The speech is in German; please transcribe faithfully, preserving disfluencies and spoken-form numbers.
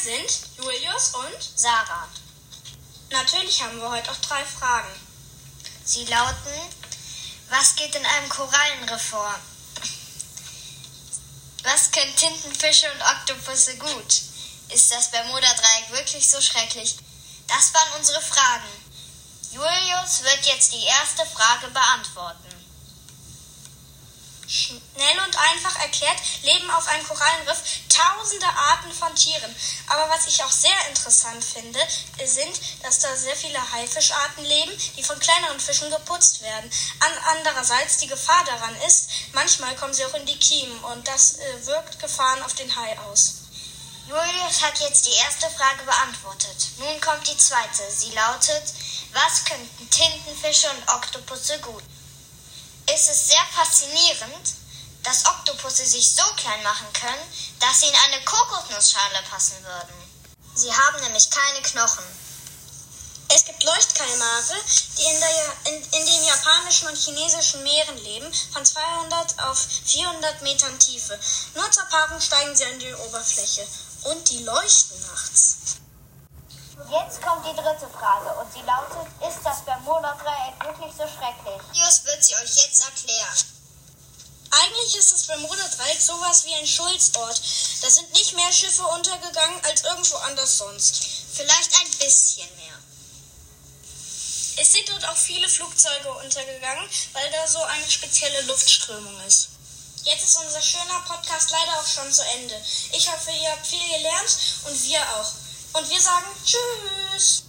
sind Julius und Sarah. Natürlich haben wir heute auch drei Fragen. Sie lauten: Was geht in einem Korallenriff vor? Was können Tintenfische und Oktopusse gut? Ist das Bermuda-Dreieck wirklich so schrecklich? Das waren unsere Fragen. Julius wird jetzt die erste Frage beantworten. Schnell und einfach erklärt, leben auf einem Korallenriff tausende Arten von Tieren. Aber was ich auch sehr interessant finde, sind, dass da sehr viele Haifischarten leben, die von kleineren Fischen geputzt werden. An- andererseits die Gefahr daran ist, manchmal kommen sie auch in die Kiemen und das äh, wirkt Gefahren auf den Hai aus. Julius hat jetzt die erste Frage beantwortet. Nun kommt die zweite. Sie lautet: Was könnten Tintenfische und Oktopusse gut? Es ist sehr faszinierend, dass Oktopusse sich so klein machen können, dass sie in eine Kokosnussschale passen würden. Sie haben nämlich keine Knochen. Es gibt Leuchtkalmare, die in, der, in, in den japanischen und chinesischen Meeren leben, von zweihundert auf vierhundert Metern Tiefe. Nur zur Paarung steigen sie an die Oberfläche. Und die leuchten nachts. Jetzt kommt die dritte Frage und sie lautet: Ist das Bermuda-Dreieck wirklich so schrecklich? Julius wird sie euch jetzt erklären. Eigentlich ist das Bermuda-Dreieck sowas wie ein Schuldsort. Da sind nicht mehr Schiffe untergegangen als irgendwo anders sonst. Vielleicht ein bisschen mehr. Es sind dort auch viele Flugzeuge untergegangen, weil da so eine spezielle Luftströmung ist. Jetzt ist unser schöner Podcast leider auch schon zu Ende. Ich hoffe, ihr habt viel gelernt und wir auch. Und wir sagen Tschüss.